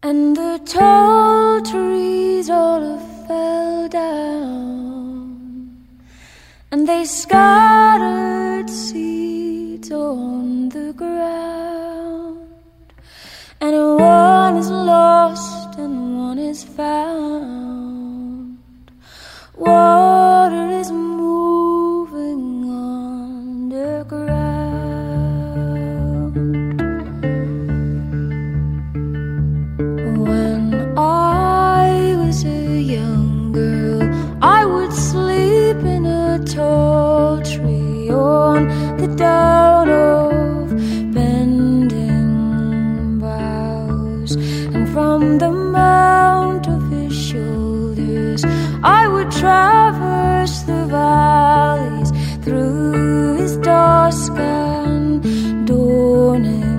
And the tall trees all fell down, and they scattered seeds on the ground, and one is lost and one is found. Water is moving underground. When I was a young girl, I would sleep in a tall tree on the down of bending boughs, and from the mount of his shoulders I would traverse the valleys through his dusk and dawning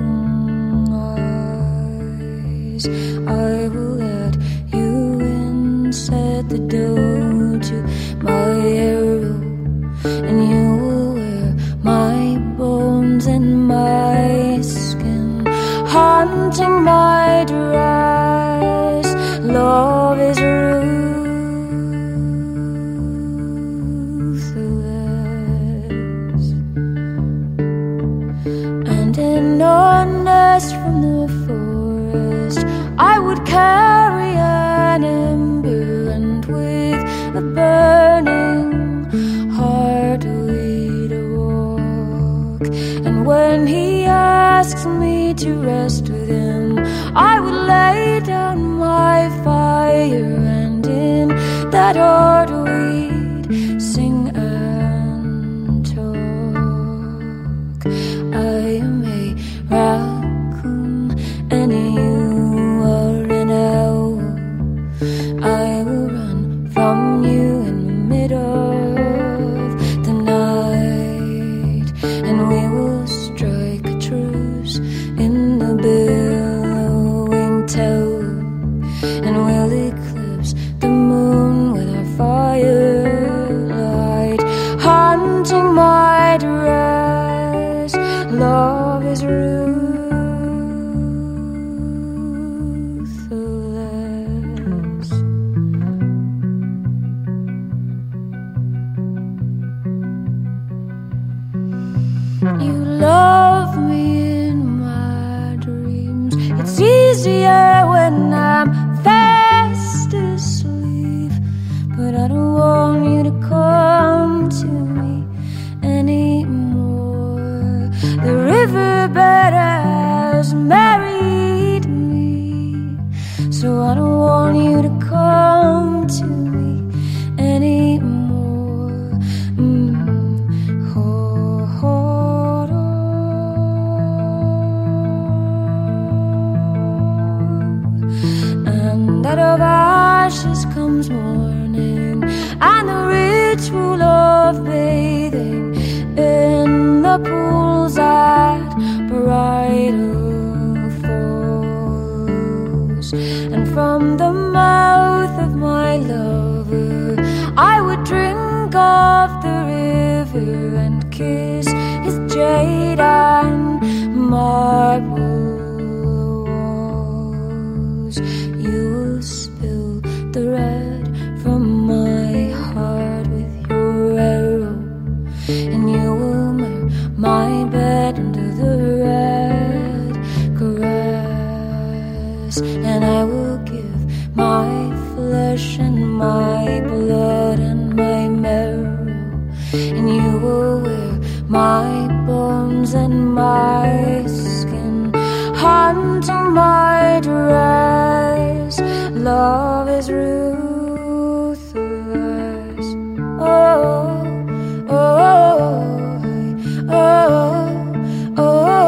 eyes. I will let you in, said the doe to my arrow, and you will wear my bones and my skin, haunting my dress. Love is ruthless, and in a nest from the forest I would carry an ember, and with a burning heart we'd walk. And when he asks me to rest with him, I would lay down my fire, and in that heart we'd sing and talk. I am a raccoon and you are an owl. I will run from you in the middle of the night, and we will strike a truce in the billowing tower, and we'll eclipse the moon with our firelight, haunting my dress. Love is ruthless. You love me in my dreams. It's easier when I'm fast asleep, but I don't want you to come to me anymore. The riverbed has married me, so I don't want you to come to me anymore. And out of ashes comes morning, and the ritual of bathing in the pools at bridal falls. And from the mouth of my lover I would drink of the river and kiss his jade and marble walls. You will spill the red from my heart with your arrow, and you will murder my bed under the red grass. And I will give my flesh and my blood and my marrow, and you will wear my bones and my skin, haunting my dress. Love is ruthless. Oh, oh, oh, oh,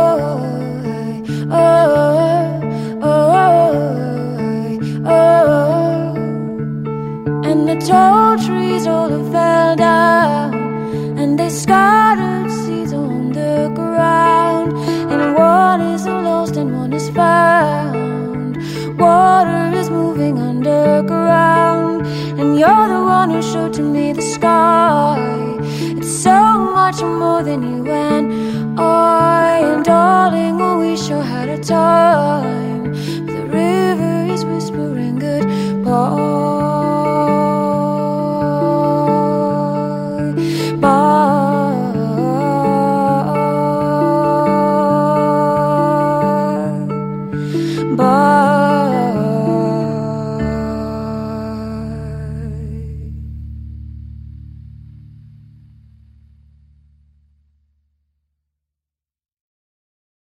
oh, oh. And the tall trees all fell down, and they scattered seeds on the ground, and one is lost and one is found. Water is moving underground, and you're the one who showed to me the sky. It's so much more than you and I. And darling, well, we sure had a time. The river is Oh,